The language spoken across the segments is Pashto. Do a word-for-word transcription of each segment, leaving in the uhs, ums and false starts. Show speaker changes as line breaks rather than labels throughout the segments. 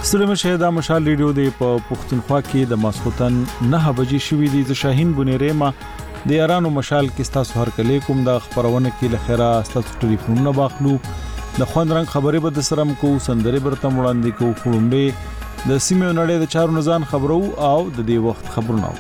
سلام شهدا مشال ریډیو دی په پښتونخوا کې د ماسختن نه بجې شوې دي ز شاهین بنيريما د یارانو مشال کې تاسو هر کله کوم د خبرونه کې لخيرا تاسو ټلیفونونه باخلو د خوند رنگ خبرې به د سرم کو سندري برته وړاندې کو خړومبه د سیمه نړۍ د چارو نزان خبرو او د دې وخت خبرونه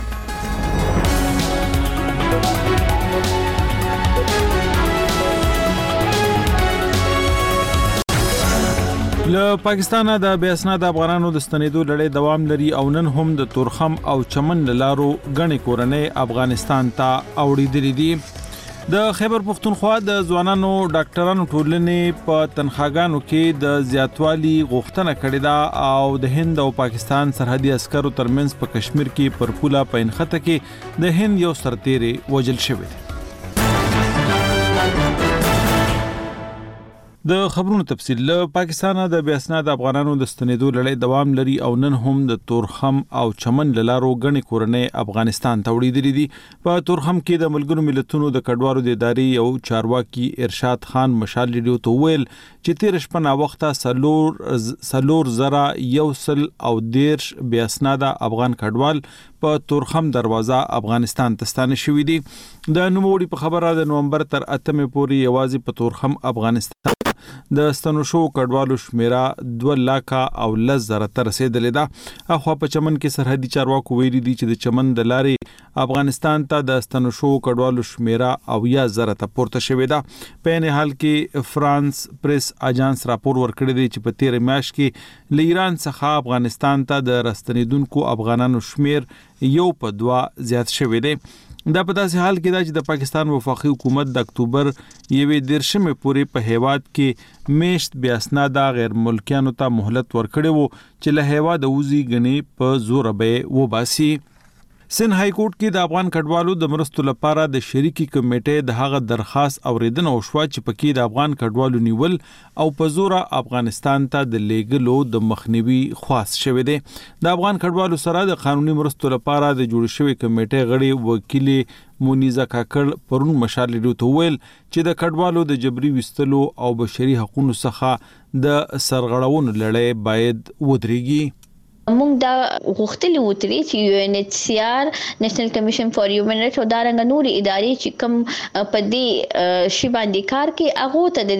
له پاکستان د بیاسنا د افغانانو د ستنېدو لړۍ دوام لري او نن هم د تورخم او چمن لارو غني کورنۍ افغانستان ته اوړېدلې دي د خیبر پختونخوا د ځوانانو ډاکټرانو ټولنې په تنخواګانو کې د زیاتوالي غوښتنه کړې ده او د هند او پاکستان سرحدي عسکرو ترمنځ په کشمیر کې پر پوله په انخته کې د هند یو سرتیری وژل شوی دی د خبرونو تفصیل له پاکستان د بیاسنا د افغانانو د ستنېدو لړۍ دوام لري او نن هم د تورخم او چمن لارو غني کورنۍ افغانستان ته وړېدلې دي په تورخم کې د ملګرو ملتونو د کډوالو د ادارې یو چارواکي ارشاد خان مشال ریډیو ته ویل چې تیر شپه نا وخته سلور سلور زرا یوسل او دیرش بیاسنا د افغان کډوال په تورخم دروازه افغانستان ته ستانه شوې دي د نوموړي په خبره د نومبر تر اتمه پورې یوازې په تورخم افغانستان د ستنو شو کډوالو شمیره دوه لکه او لزر تر رسیدلې ده اخو په چمن کې سرحدي چارواکو ویلي دي چې د چمن د لارې افغانستان ته د ستنو شو کډوالو شمیره او یا زره ته پورته شوې ده په نه حال کې فرانس پریس اجانس راپور ورکړی دی چې په تیر میاشت کې له ایران څخه افغانستان ته د راستنیدونکو افغانانو شمیر یو په دوا زیات شوی دی دا په داسې حال کې دا چې د پاکستان وفاقي حکومت د اکتوبر یوې دیرشمه پورې په هیواد کې میشت بیاسنا د غیر ملکیانو ته مهلت ورکړي وو چې له هیواد وزي غني په زور به وباسي سن های کورټ کې د افغان کډوالو د مرستو لپاره د شریکي کمیټې د هغه درخواست اوریدنه وشوه چې پکې د افغان کډوالو نیول او په زور افغانستان ته د لیګلو د مخنیوي خواست شوه دي د افغان کډوالو سره د قانوني مرستو لپاره د جوړ شوی کمیټې غړي وکیل مونیزه کاکړ پرون مشال ریډیو ته ویل چې د کډوالو د جبري وستلو او بشري حقوقو څخه د سرغړونو لړۍ باید ودرېږي
موږ دا غوښتلی و ترې چې یو ان ایچ سی آر نېشنل کمیشن فار هیومن رائټس او دارنګ نور ادارې چې کوم په دې شی باندې کار کوي هغه ته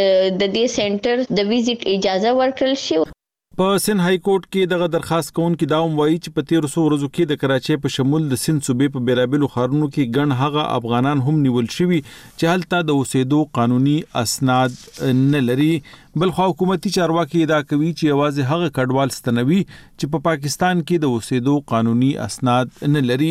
د دې سنټر د ویزټ اجازه ورکړل شي
په سن های کورټ کې دغه درخواست کوونکې دا وایي چې په تیر څو ورځو کې د کراچۍ په شمول د سند صوبې په بیرابلو ښارونو کې ګڼ هغه افغانان هم نیول شوي چې هلته د اوسېدو قانوني اسناد نه لري بل خو حکومتي چارواکي دا کوي چې یوازې هغه کډوال ستنوي چې په پاکستان کې د اوسېدو قانوني اسناد نه لري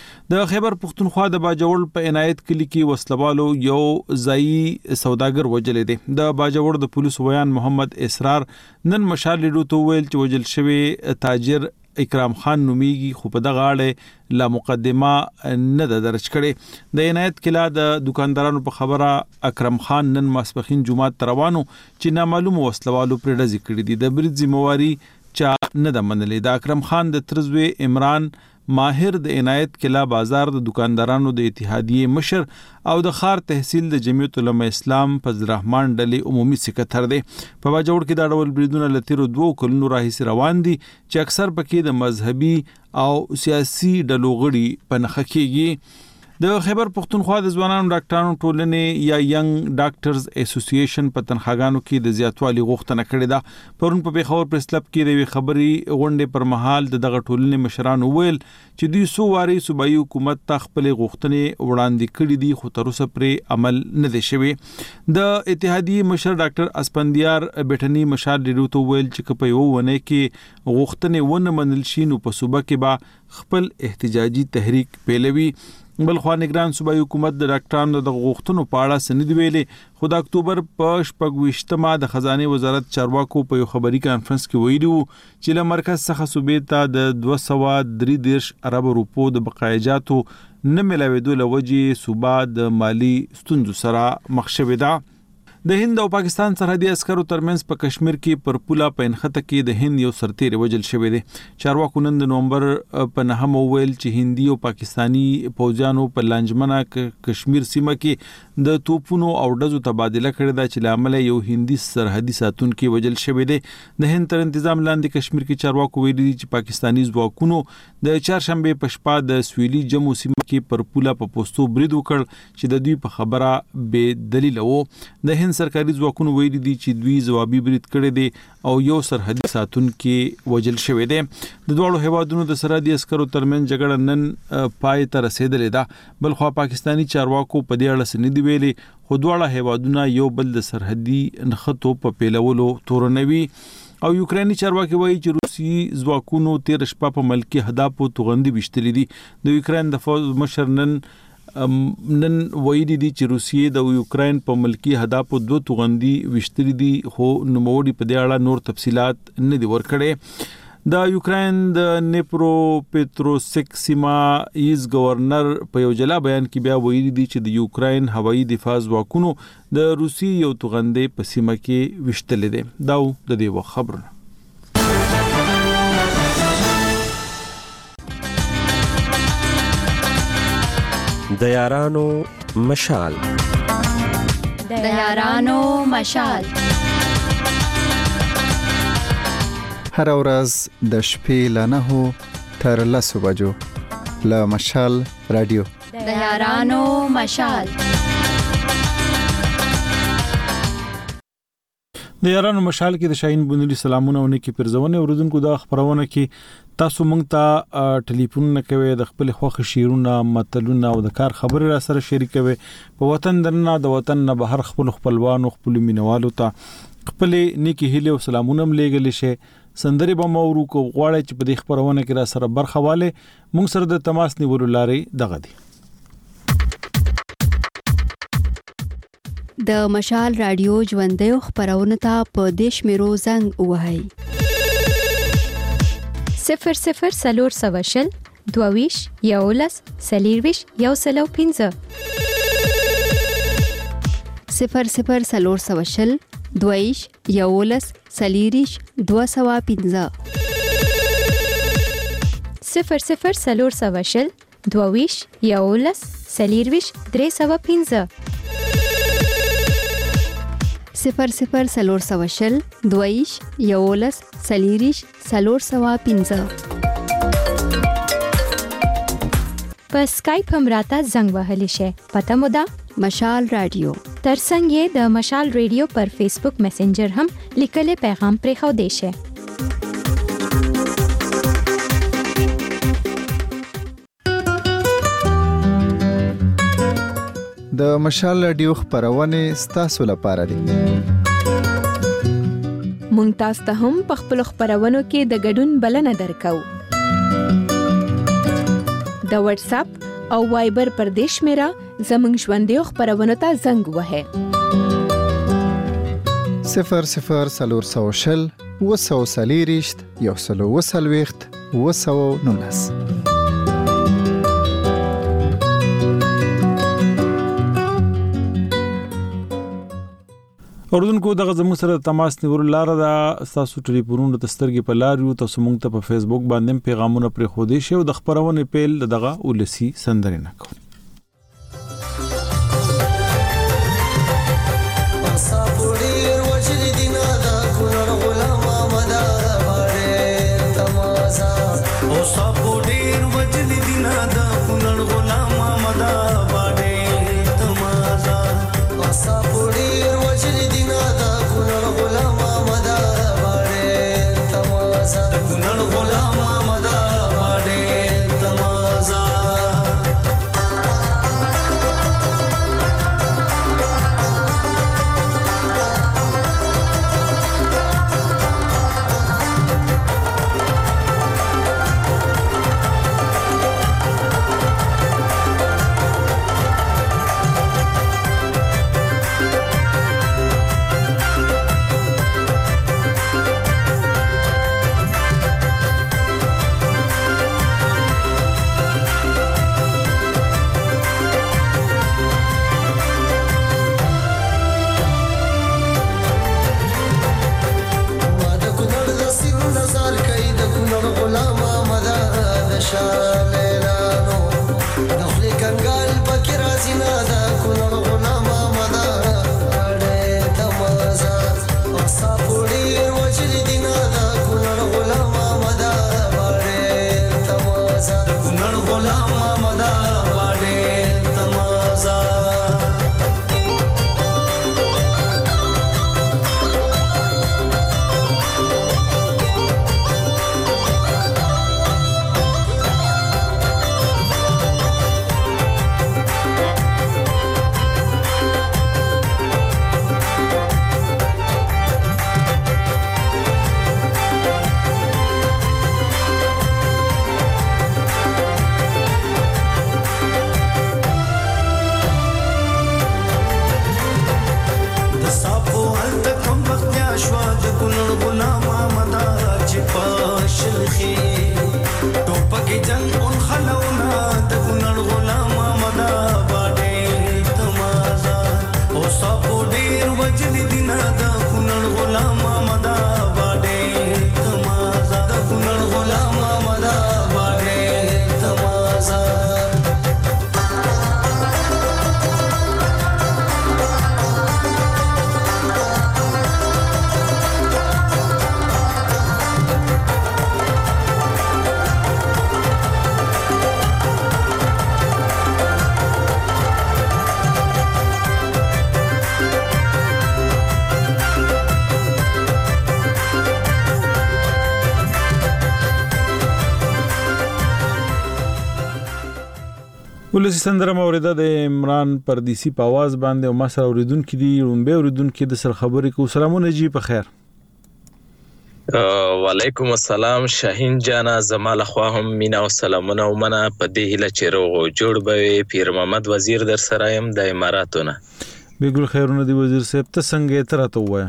د خیبر پختونخوا د باجوړ په عنایت کلی کې وسلوالو یو ځای سوداګر وجلې دي د باجوړ د پولیس ویان محمد اسرار نن مشال ریډیو ته ویل چې وجل شوی تاجر اکرام خان نومیږي خو په دغه اړه لا مقدمه نه ده درج کړې د عنایت کلا د دکاندارانو په خبره اکرم خان نن ماسپخین جمعه تروانو چې نامعلوم وسلوالو پر ډزې کړې دي د برید ذمہواری چا نه ده منلې د اکرم خان د ترزوی عمران ماهر د عنایت کلا بازار د دکاندارانو د اتحادیه مشر او د خار تحصیل د جمعیت علماء اسلام فضل الرحمن ډلې عمومي سکرټر دی په باجوړ کې دا ډول بریدونه لتیرو دوه کلونو راهیسې روان دي چې اکثر پکې د مذهبي او سیاسي ډلو غړي په نخښه کېږي د خیبر پختونخوا د ځوانانو ډاکټرانو ټولنې یا ینګ ډاکټرز اسوسییشن په تنخواګانو کې د زیاتوالي غوښتنه کړې ده پرون په پیښور پریس کلب کې د خبري غونډې پر مهال د دغه ټولنې مشرانو ویل چې دوی سو واري صوبایي حکومت ته خپل غوښتنې وړاندې کړې دي خو تر اوسه پرې عمل نه دی شوی د اتحادیه مشر ډاکټر اسپندیار بیٹنی مشال ریډیو ته ویل چې په یو ونه کې غوښتنې ونه منل شي نو په صوبه کې به خپل احتجاجي تحریک پیلوي بل خو نگران صوبایي حکومت د ډاکټرانو د غوښتنو په اړه سند ویلي خو د اکتوبر په شپږویشتمه د خزانه وزارت چارواکو په یو خبري کانفرنس کې ویلي چې له مرکز څخه صوبې ته د دوه سوه درې دېرش ارب روپو د بقایجاتو نه ملاوېدو لوجې صوبه د مالی ستونزو سره مخ شوې ده د هند او پاکستان سرحدي عسکرو ترمنځ په کشمیر کې پر پوله په انخته کې د هند یو سرتیر وجل شوی دی. چارواکو نن د نومبر په نهم ویل چې هندي او پاکستانی پوځیانو په لانجمنه کشمیر سیمه کې د توپونو او ډزو تبادله کړې ده چې لامل یو هندي سرحدي ساتونکو وجل شوی دی. د هند تر تنظیم لاندې کشمیر کې چارواکو ویلي چې پاکستانی ځواکونو د چهارشنبه په شپه د سویلي جمو سیمه کې پر پوله په پوسټو برید وکړ چې د دوی په خبره به دلیل وو. د هند سرکاري ځواکونو ویلي دي چې دوی ځوابي برید کړی دی او یو سرحدي ساتونکو وجل شوی دی. د دوه هیوادونو د سرحدي عسکرو ترمنځ جګړه نن پای ته رسیدلې ده. بل خو پاکستانی چارواکو په دې اړه سندې ویلي خو دوه هیوادونه یو بل د سرحدي نښتو په پیلولو تورنوي. او یوکراني چارواکي وایي چې روسي ځواکونو تیر شپه په ملکی هدافو توغندي وشتلې دي. د یوکران د فوج مشر نن نن وایي دي چې روسیې د یوکران په ملکی هدافو دوه توغندي وشتلې دي خو نوموړي په دې اړه نور تفصيلات نه دي ورکړي. د یوکران د نیپرو پټروسک سیما ایز گورنر په یو جلا بیان کې بیا ویلي دي چې د یوکران هوایي دفاع ځواکونو د روسي یو توغندي په سیمه کې وشتلې دي. دا د دې خبرونه.
د یارانو مشال
د یارانو مشال
هر ورځ د شپې له نهو تر لسو بجو له مشال رادیو
د یارانو مشال.
د یارانو مشال کې د شاهین بندلي سلامونه ونه کې پرځونه اوردونکو د خبرونه کې تاسو مونږ ته ټلیفون نه کوي د خپل خوخ شیرونه متلونه او د کار خبرې را سره شریکوي. په وطن درنه د وطن نه بهر خپل خپلوان او خپل مینوالو ته خپل نیکی هیله او سلامونه ملګل شي. سندري به مورو کو غواړي چې په دې خبرونه کې را سره برخواله مونږ سره د تماس نیولو لارې دغه دي.
د مشال رادیو ژوندۍ خبرونه ته په دیش میرو زنګ وهاي
صفر صفر سلور سواشل دوویش یولس سلیرویش یو سلو پینزه
صفر صفر سلور سواشل دوویش یولس سلیریش دو سوا پینزه
صفر صفر سلور سواشل دوویش یولس سلیرویش درې سوا پینزه
صفر صفر سلور سواشل دویش یولس سلیریش سلور سوا پینزه.
په سکایپ هم راته زنګ وهلی شي. پته مو ده
مشال رادیو.
ترڅنګ یې د مشال رادیو پر فیسبوک میسنجر هم لیکلي پیغام پرې خو دی شي.
د مشال رادیو خبرونه ستاسو لپاره دي.
مونږ تاسو ته هم په خپل خبرونو کې د ګډون بلنه درکو. د واتس اپ او وایبر پر دیش میرا زمنګ ژوندۍ خبرونه ته زنګ وهه.
صفر صفر سلور سواشل وسو سلیریشت یو سلو وسلويخت وسو نونس.
اوردونکو دغه زموږ سره تماس نیول لاره دا تاسو ټلیفونونو ته سترګې په لار یو تاسو مونږ ته په فیسبوک باندې پیغامونه پرې خو دي شو د خبرونه پیل دغه ولسی سندرینه کو. ولسی سندره موریده د عمران پردیسی په आवाज باندې او ما سره اوریدونکو دي رومبه اوریدونکو د سر خبرې کو سلامونه جی په خیر.
وعلیکم السلام شاهین جانا زمال خوا هم مینا او سلامونه او منا په دې هله چیرغو جوړ به پیر محمد وزیر در سره يم د اماراتونه.
بیګل خیرونه دی وزیر صاحب ته څنګه ترته وایا؟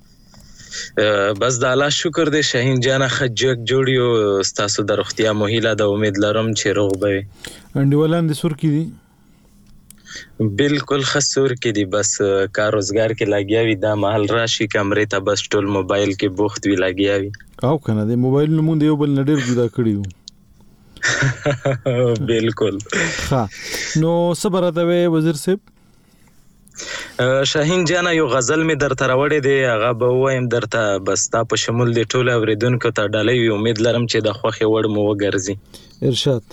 بس د الله شکر دې شاهین جانا خجک جوړیو ستاسو د روغتیا مهیله د امید لرم چې روغ به
انډیولان د سور کې دي
بالکل خسور کې دي بس کار روزګار کې لاګیاوي دا محل راشي کمرې ته بس ټول موبایل کې بوخت وی لاګیاوي
او کنه د موبایل نمون دی یو بل نډیر جدا کړیو
بالکل
ها نو صبرته وزیر صاحب
شاهین جانا یو غزل می در تراوړې دی هغه به وایم درته بس تا په شمول دی ټول اوریدونکو ته ډالۍ امید لرم چې د خوخي وړ مو وګرځي.
ارشاد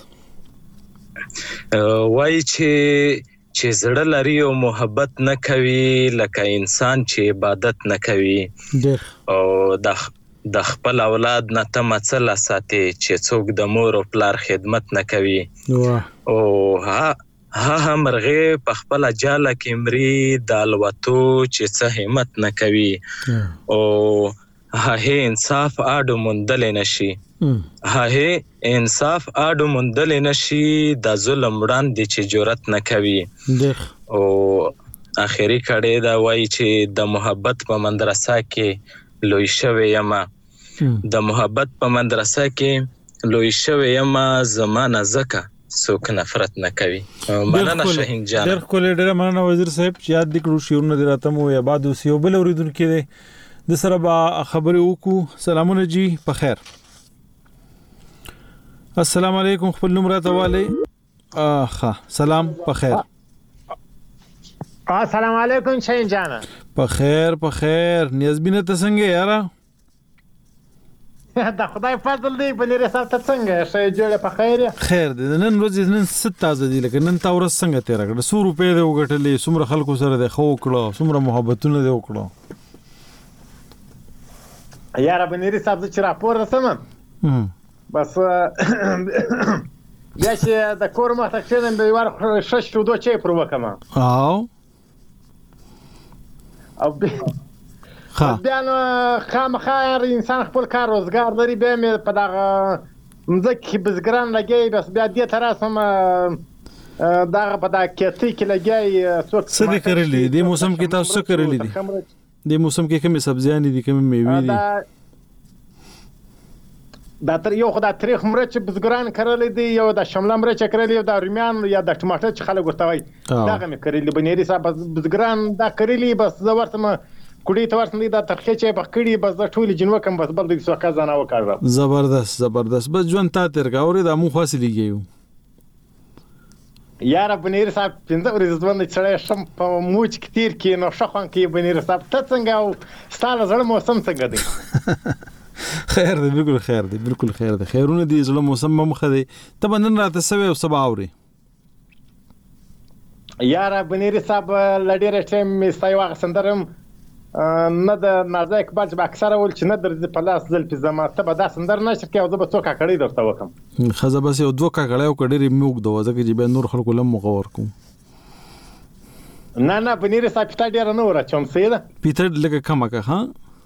وای چې چې زړه لري او محبت نه کوي لکه انسان چې عبادت نه کوي او د د خپل اولاد نه ته مڅلا ساتي چې څوک د مور او پلار خدمت نه کوي او ها ها مرغه په خپل جاله کې مري د الوتو چې څه همت نه کوي او ها انصاف اډو مندل نشي ها انصاف اډو مندل نشي د ظلم وړاندې چې جرأت نه کوي او اخیری کړه دا وای چې د محبت په مدرسه کې لوی شوی یما د محبت په مدرسه کې لوی شوی یما زمانہ زکه څوک نفرت نه کوي. مننه شاهین جان
ډېر کولې ډېر مننه وزیر صاحب چې یاد دکړو شیرونه دی راته مو یا بعد اوس یو بل اوریدونکو د سره با خبرې وکړو. سلامونه جی په خیر. السلام علیکم خپل نوم راته والی اخا سلام په خیر.
السلام علیکم شاهین جان
په خیر په خیر. نیازبینه ته څنګه یاره؟
د خدای فضل دی بنیر صاحب ته څنګه شې جوړه په خیر
خیر دی. نن ورځ نن ست تازه دی لکه نن تا ورځ څنګه تیر کړه سو روپې دی وګټلې څومره خلکو سره د خو کړو څومره محبتونه دی وکړو
یاره بنیر صاحب چې راپور رسم بس بیا چې د کور مخ ته کېدم به ور شش شو دوه چي پر وکم
او
او بیا نو خامخا انسان خپل کار روزګار لري بیا مې په دغه مځکه کې بزګران لګي بس بیا دې تر اوسه دغه په دغه کېتی کې لګي څوک
څه دې کړلې دې موسم کې تاسو څه کړلې دي دې موسم کې کومې سبزیان دي کومې میوې دي
دا تر یو خدای تاریخ مرچ بزګران کړلې دي یو د شمله مرچ کړلې د رومیان یا د ټماټر چې خلک ورته وایي دغه مې کړلې بنيري صاحب بزګران دا کړلې بس زه ورته کړي ته ورته دا ترخه چې په کړي بس د ټولي جنو کم بس بل د څه کزانه وکړه
زبردست زبردست بس ژوند تا تر کاوري د مو خاصلېږي
یاره بنيري صاحب پنځه ورځې ځوند چې شم په موچ کتیر کې نو شخوان کې بنيري صاحب ته څنګه او ستاله زړه موسم څنګه دی
خیر دی بالکل خیر دی بالکل خیر دی خیرونه دی زړه موسم مخه دی ته بنن راته سوي او سبا اوري
یاره بنيري صاحب لډیر ټیم می سای واغ سندرم نه د نازک باج به اکثره ول چې نه درځي په لاس ځل په زماته به دا سندر نشر کې او زه به څوک کړی درته وکم
خزه بس یو دوه کړه او کډری موږ دوه ځکه چې به نور خلکو لم مغور کوم
نه نه بنيري صاحب پتا ډیر نه ور چوم سیده
پیټر لکه کمکه ها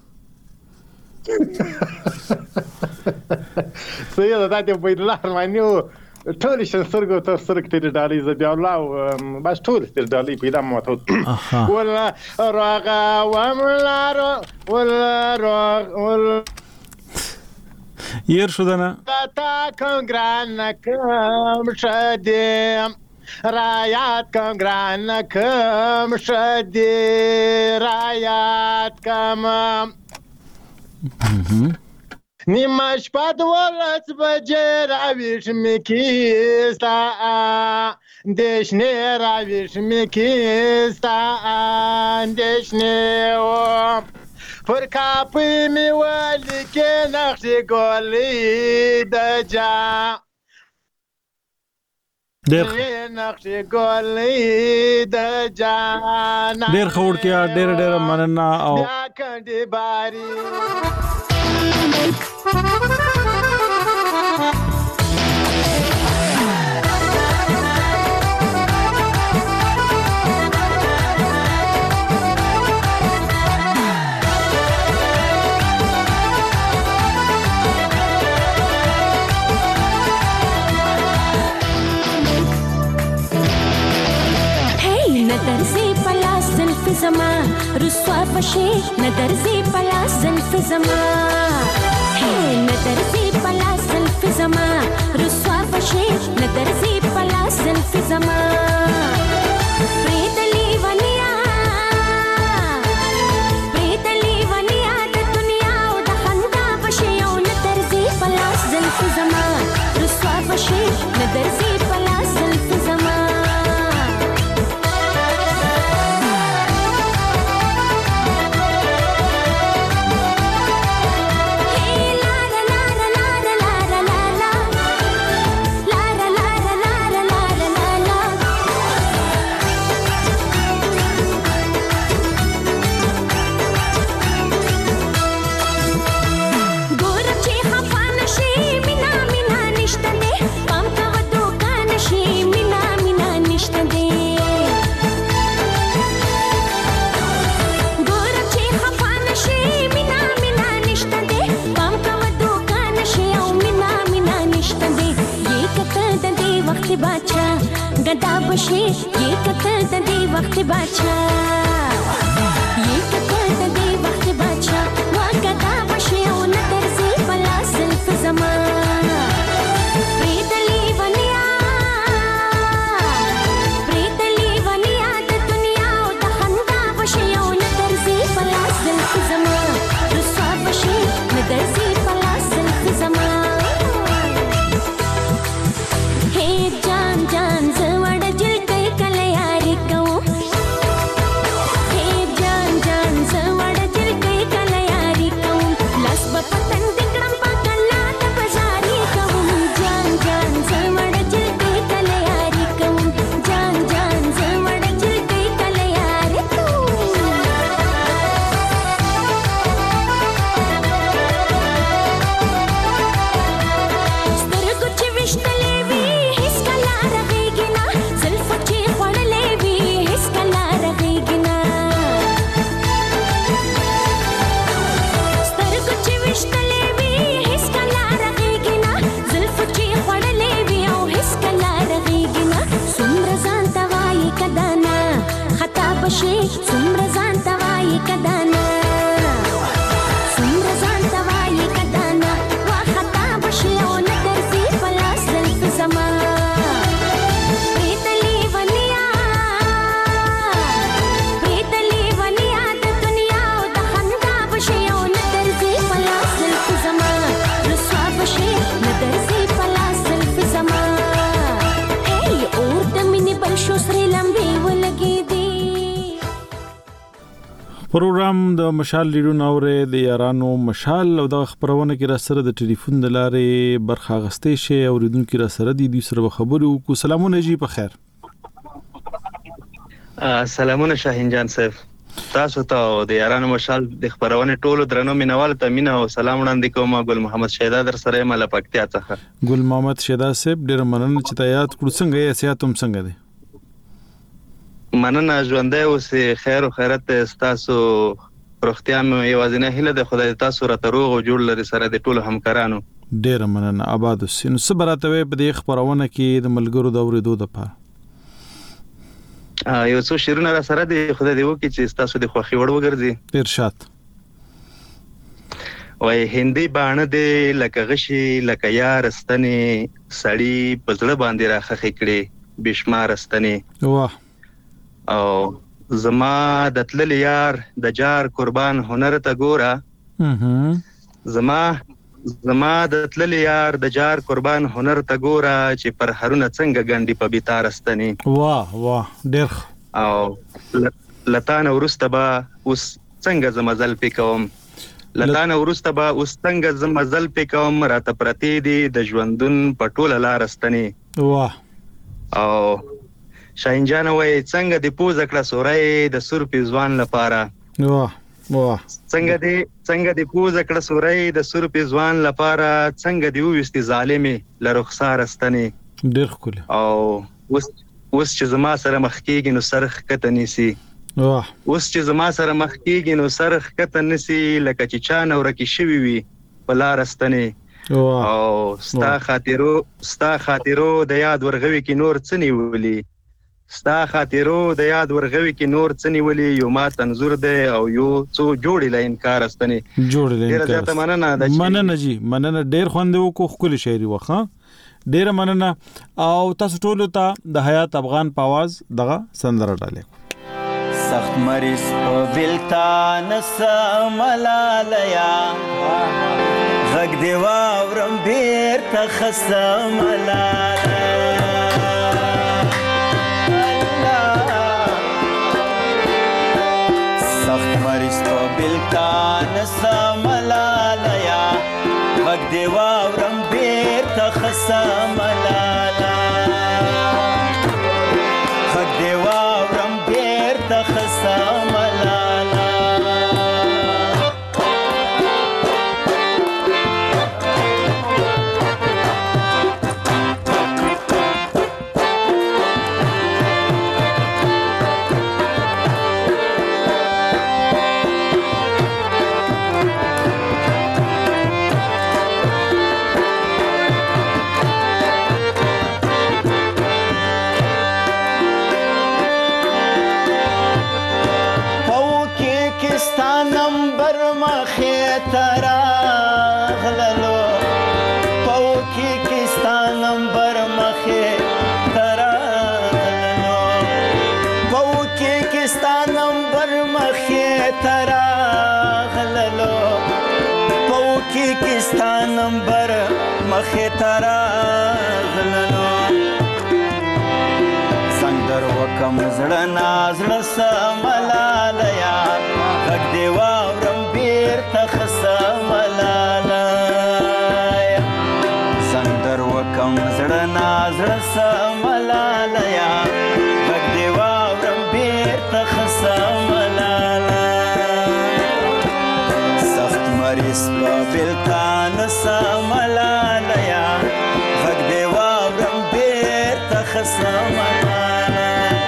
سیده دا دې په لار باندې ټول شن سرګو تر سرګ ته ډالۍ ز بیا الله بس ټول تر ډالۍ پیدا ماته ولا راغا وملار ولا راغ ولا
ير شو دنا
تا کنګران کم شدیم رایات کنګران کم شدی رایات کم نیمه شپه دولس بجې راویښ مې کیستا اندېښنې راویښ مې کیستا اندېښنې و پر کاپۍ مې ولیکې نقشې ګولۍ د جا نقشې ګولۍ د جانا
ډېر ښه وړتیا ډېره ډېره مننه او
بیا کنډې باري
زما رسوا بشي ندرزي پلا زلف زما ندرزي پلا زلف زما رسوا بشي ندرزي پلا زلف زما پریدلی ونیا پریدلی ونیا د دنیا او د خندا بشي او ندرزي پلا زلف زما رسوا بشي ندرزي پلا زلف زما गदा बशे ये कतर दे वक्त बाचा ये कतर दे वक्त बाचा वा गदा बशे ओ नदर से पला सिल्फ जमा प्रीतली वनिया प्रीतली वनिया द दुनिया ओ द खंदा बशे ओ नदर से पला सिल्फ जमा रसवा बशे नदर से पला सिल्फ जमा हे जान जान बशे सुम्र जान तवाई कदाना सुम्र जान तवाई कदाना वा खता बशे ओ नदर से पला सिल्फ जमा प्रीतली वनिया प्रीतली वनिया द दुनिया ओ द खंदा बशे ओ नदर से पला सिल्फ जमा रसवा बशे नदर से पला सिल्फ जमा हे और द मिनी बलशो सरे लंबे वो लगी दी
پروګرام د مشال لیډو ناوره د یارانو مشال او د خبرونه کې را سره د ټلیفون د لارې برخه غستې شي او ریدونکو را سره دي د سره خبرو کو سلامونه جی په خیر
سلامونه شاهین جان صاحب تاسو ته د یارانو مشال د خبرونه ټولو درنو مینوال ته مینا او سلام وړاندې کوم ګل محمد شهدا در سره مل پکتیا څخه
ګل محمد شهدا صاحب ډیر مننه چې تاسو کړ څنګه یې سیاتم څنګه دي
مننه ژوندې اوسې خیر او خیرت تاسو روغتیا مې یوازینه هیله ده خدای تاسو را تروغ او جوړ لري سره د ټولو همکارانو
ډیر مننه آباد اوسې نو صبرته په دې خبرونه کې د ملګرو د اورېدو د پاره
یو څو شیرونه را سره دي خدای دې وکړي چې تاسو د خوخي وړ وګرځي
ارشاد
وای هندي باندې دې لکه غشي لکه یار استنی سړی پزړه باندې راخه کړي بشمار استنی
واه
او زما د تلل یار د جار قربان هنر ته ګوره زما زما د تلل یار د جار قربان هنر ته ګوره چې پر هرونه څنګه ګنډي په بیتار استنی
واه واه ډېر
او لتان ورسته با اوس څنګه زمزل پکوم لتان ورسته با اوس څنګه زمزل پکوم راته پرتی دي د ژوندون پټوله لار استنی
واه
او شاهین جان وای څنګه د پوزه کړه سورای د سور پیزوان لپاره
واه واه
څنګه د څنګه د پوزه کړه سورای د سور پیزوان لپاره څنګه دی وستي ظالمي لرخصار استنی
ډېر خل
او اوس اوس چې زما سره مخ کېږي نو سرخ کته نسی
واه
اوس چې زما سره مخ کېږي نو سرخ کته نسی لکه چې چا نو رکی شوی وي بلار استنی
واه
او ستا خاطرو ستا خاطرو د یاد ورغوي کې نور څنی ولي ستا خاطرو د یاد ورغوي کې نور څه نیولي یو ما تنظور دی او یو څو جوړې له انکار استنې
جوړې له
ډېره زیاته مننه ده
مننه جی مننه ډېر خوند وکړو ښکلي شاعري وخه ډېره مننه او تاسو ټولو ته د حیات افغان په آواز دغه سندره ډالې
سخت مریض په بلتان سملالیا غږ دی واورم بیرته خسم سخت مریض په بلتان سملالیا غږ دی واورم بیرته خسم غږ دی واورم بیرته خسم نمبر مخه ترا غلنو څنګه وکم زړه نازړه سملالیا غږ دی واورم بیرته خسملالیا څنګه وکم زړه نازړه سملالیا غږ دی واورم بیرته خسملالیا سخت مریض بلتان سملالیا غږ دی واورم بیرته خسملالیا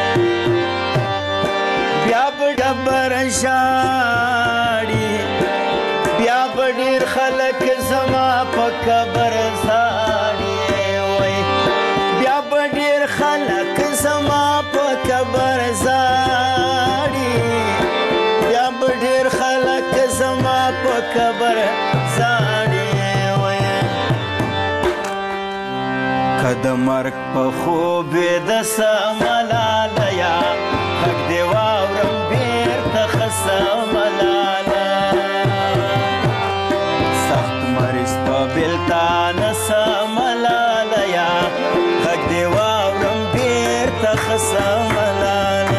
بیا به ډبر ژاړي بیا به ډېر خلک زما په قبر زاړي وای بیا به ډېر خلک زما په قبر زاړي بیا به ډېر خلک زما په قبر د مرګ په خوب د سملالیا غږ دی واورم بیرته خسملالیا سخت مریض په بلتان سملالیا غږ دی واورم بیرته خسملالیا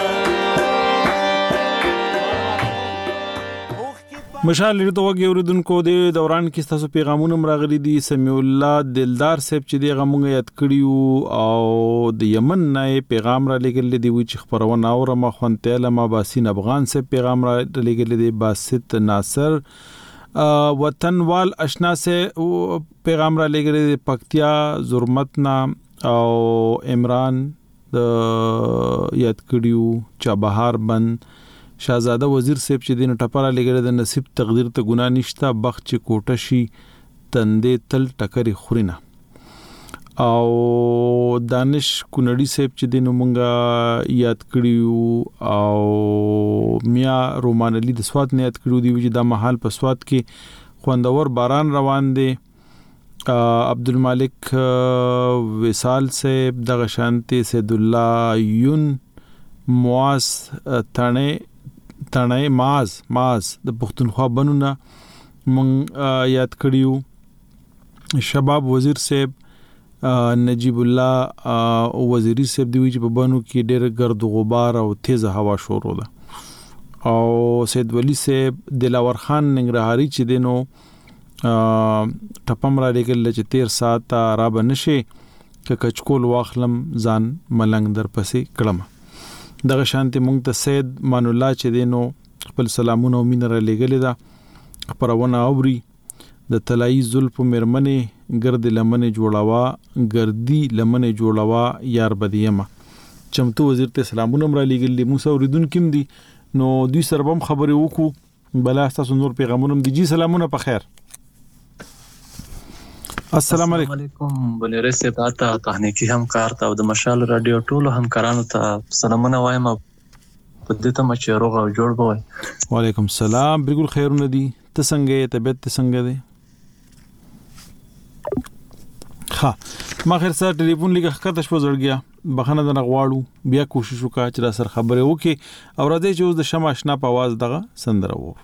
مشال لري ته وګي اوریدونکو د دوران کې تاسو پیغامونه راغلي دي سمیع الله دلدار صاحب چې دی غمونږ یاد کړیو او د یمن نه پیغام را لګل دي و چې خبرونه اورم خونته لما باسین افغان صاحب پیغام را لګل دي باسط ناصر وطنوال اشنا سے پیغام را لګل دي پکتیا زرمتنا او عمران د یاد کړیو چابهار بند شاهزاده وزیر صاحب چې دین ټپره لګره د نصیب تقدیر ته ګنا نشتا بخت چې کوټه شي تندې تل ټکرې خورینه او دانش کونړی صاحب چې دین مونږه یاد کړیو او میا رومان علي د سواد نه یاد کړیو دی چې د محل په سواد کې خوندور باران روان دی عبدالمالک وصال صاحب د غشانتی سید الله یون مواس تنه تنه ماز ماز د پښتونخوا بنونه مونږ یاد کړیو شباب وزیر صاحب نجیب الله وزیری صاحب دی چې په بنو کې ډېر ګرد غبار او تیز هوا شروع ده او سید ولی صاحب دلاور خان ننګرهاري چې دینو ټپم را لګل چې تیر ساعت را بنشي ک کچکول واخلم ځان ملنګ در پسې کړم دغه شانتي مونږ ته سید مان الله چې دینو خپل سلامونه او مینه را لګلې ده پرونه اوري د تلای زلف مرمنه ګرد لمنه جوړاوا ګردی لمنه جوړاوا یار بدیمه چمتو وزیر ته سلامونه را لګلې موسی اوریدون کیم دي نو دوی سربم خبرې وکړو بلا تاسو نور پیغامونه دي جی سلامونه په خیر السلام علیکم.
علیکم بنيري سباتا تهنيكي همکار ته او د مشال رادیو ټولو همکارانو ته سلامونه وایم په دې ته مچ روغ او جوړ بوي.
وعلیکم السلام بالکل خیرونه دي. ته څنګه طبيعت ته څنګه دي؟ ها ما خیر سره ټلیفون لګه خطه شو زړګیا بخنه د نغواړو بیا کوشش وکړه چې را سره خبرې وکي او راځي چې اوس د شمع آشنا په आवाज دغه سندره وو.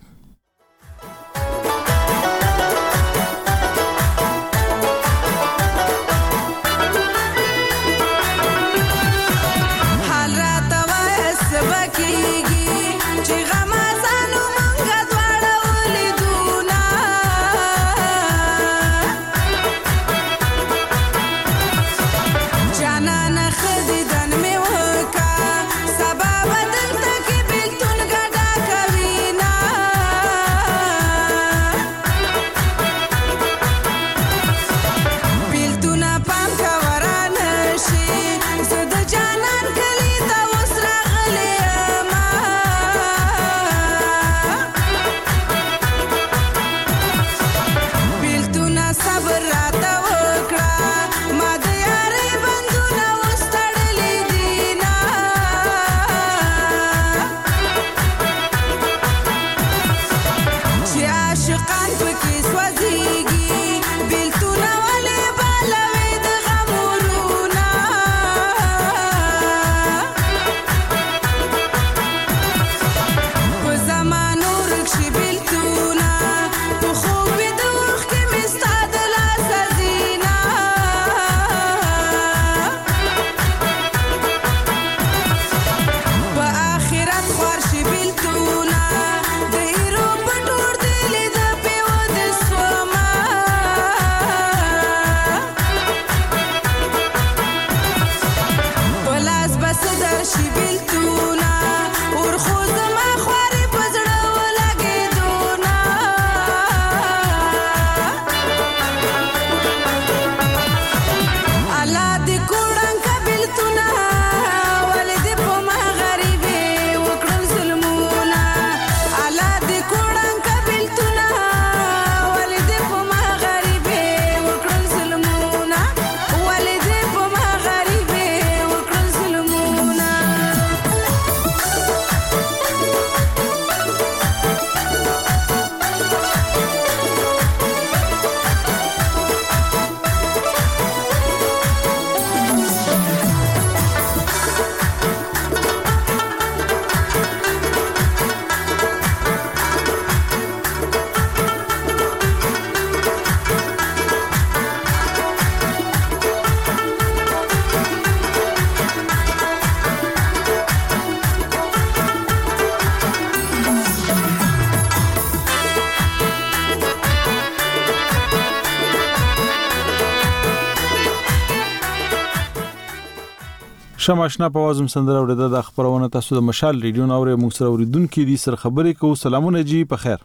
شمع آشنا په وازم سندره وړه د خبرونه تاسو د مشال ریډیو ناوړې موږ سره اوریدونکو دي سره خبرې کوو. سلامونه جی په خیر.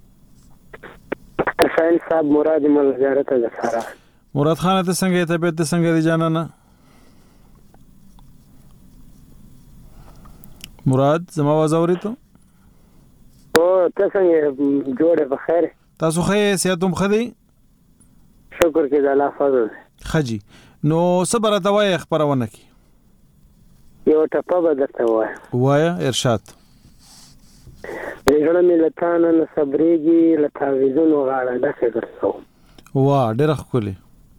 سائل صاحب مراد مل زیارت ده سارا.
مراد خان ته څنګه طبيعت ته څنګه دي جانانه؟ مراد زما आवाज اوري ته؟
او ته څنګه جوړه په خیر؟
تاسو خې سیاتم خدي؟
شکر کې د الله فضل.
خجی نو صبر ته وای خبرونه کی.
یو ټپه به درته وای.
وایا ارشاد.
رجل ملتان نه صبرېږي لکه ویزونو غاړه داسې ګرځو.
وا ډېر ښکلی.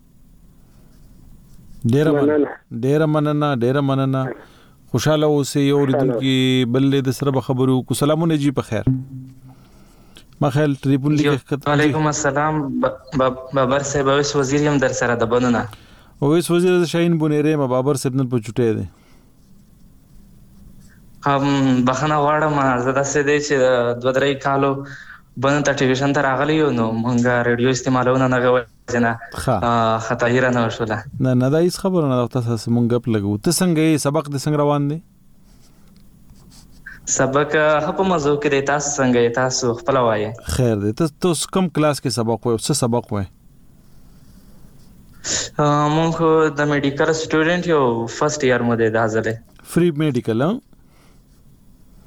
ډېر مننه ډېر مننه ډېر مننه. خوشاله اوسئ یو اوریدونکي بل د سره خبرو کو. سلامونه جی په خیر. ما خیال ټلیفون لیکه.
وعلیکم السلام بابر صاحب اوس وزیر یم در سره د بنونه.
اوس وزیر شاهین بونیره ما بابر صاحب نن په چټه دی.
هم بخنه غواړم زه داسې دی چې دوه درې کالو بن ته ټلویزیون ته راغلی یو نو مونږ ریډیو استعمالونه نه غواړو نه خطا هیره نه وشوله.
نه نه دا هیڅ خبره نه ده. تاسو مونږ غپ لګو. ته څنګه سبق د څنګه روان دی؟
سبق په مزو کې دی. تاسو څنګه تاسو خپل وایي؟
خیر دی. تاسو کوم کلاس کې سبق وایي؟ څه سبق وایي؟
مونږ د میډیکل سټوډنټ یو فرست ایئر مو دی دا ځله.
فری میډیکل ها؟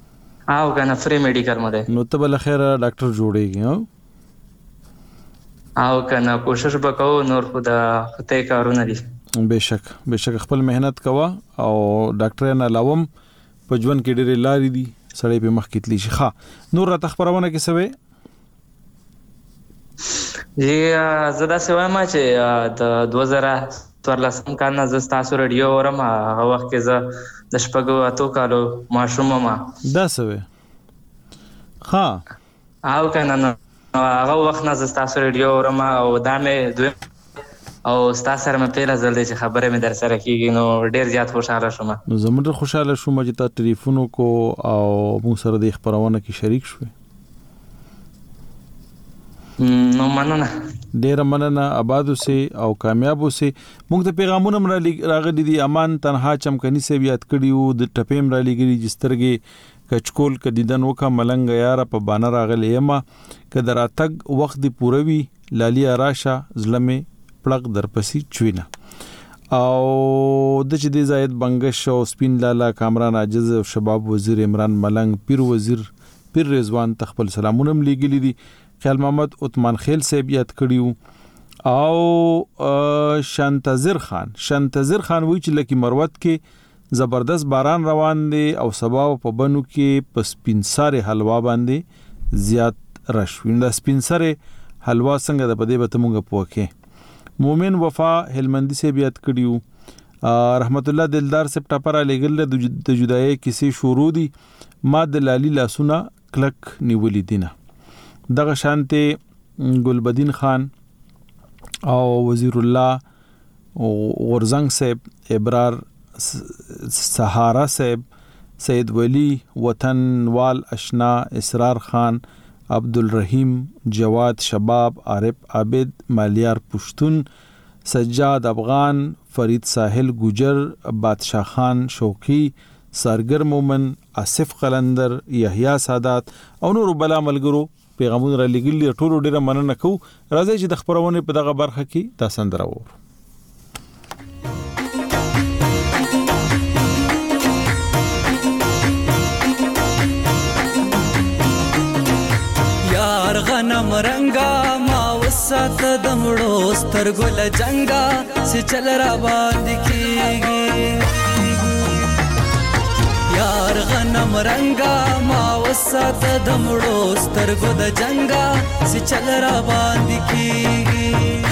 او کنه فری میډیکل مو دی.
نو ته بل خیر ډاکټر جوړیږي ها؟
او کنه کوشش وکاو نور خو د خطې کارونه دي.
بهشک بهشک خپل مهنت کوا او ډاکټر نه لاوم په ژوند کې ډېرې لارې دي سړی په مخ کې تلی شي. ښه نور را تخبرونه کې سوي
یا زدا سوایم چې د دوه زره څوارلسم کال نه زه ستاسو رادیو اورم. هغه وخت کې زه د شپږو اتو کالو ماشوم ما
دا سوي. ها
او کنه نو هغه وخت نه زه ستاسو رادیو اورم او دا مې دوی او ستاسو سره مې پیله ځل دی چې خبره مې در سره کیږي نو ډیر زیات خوشاله شوم.
نو زموږ خوشاله شوم چې تا ټلیفون کو او موږ سره د خبرونه کې شریک شوې.
نو مننه
ډیر مننه آباد اوسې او کامیاب اوسې. موږ ته پیغامونه راغلي دي. امان تنها چمکني سه یاد کړیو د ټپیم را لګري جسترګي کچکول ک دیدن وکا ملنګ یار په بانر راغلی یما ک دراتګ وخت دی پوروي لالي راشه ظلمه پړق درپسې چوینه او د چې د زاید بنگش او سپین لالا کامران عاجز او شباب وزیر عمران ملنګ پیر وزیر پیر رضوان تخپل سلامونه لګلی دي. خیال محمد عثمان خیل صاحب یاد کړیو او شانتظر خان شانتظر خان وی چې لکی مروت کې زبردست باران روان دی او سبا په بنو کې په سپینساره حلوا باندې زیات رشوین. د سپینساره حلوا څنګه د بده به تمغه پوکه. مومن وفا هلمندی سے بیات کړیو. رحمت الله دلدار سے ټاپرا لګل د جدای کیسې شروع دي ما د لالی لاسونه کلک نیولې دینه. دغه شانته ګلبدین خان او وزیر الله غورزنګ صاحب ابرار سہارا صاحب سید ولی وطن وال اشنا اسرار خان عبدالرحیم جواد شباب عارف عابد مالیار پشتون سجاد افغان فرید ساحل گجر بادشاہ خان شوقی سرگر مومن آصف قلندر یحیی سادات او نور بلا ملګرو پیغامونه را لګیلي ټولو ډیره مننه کوو. راځي چې د خبرونه په دغه برخه کې تاسو اندراو.
یار غنم رنگا ما وسات دمړو سترګل جنگا چې چل را باندې کیږي. یار غنم رنگا ما وسات دمړو سترګو د جنگا چې چل را باندې کیږي.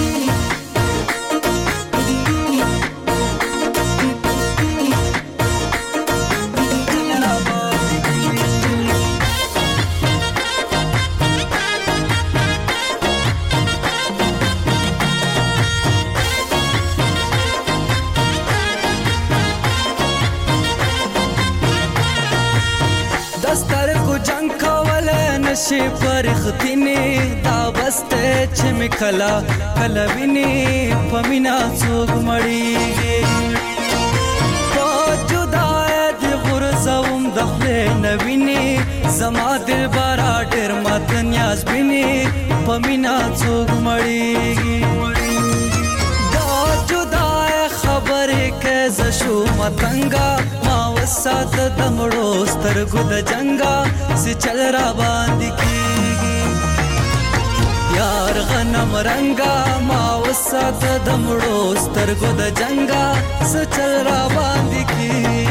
نشي پرختینی دا بسته چې مکلا کلا ویني پمینا څوک مړیږي. په جدای دی غرزوم دخله نویني زما دل بارا ډیر مات نیاز بیني پمینا څوک مړیږي. دا جدای خبره کې زشو متنګا ما وسات دمړو سترګو د جنگا سي چل را باندې کیږي. یار غنم رنگا ما وسات دمړو سترګو د جنگا سي چل را باندې کیږي.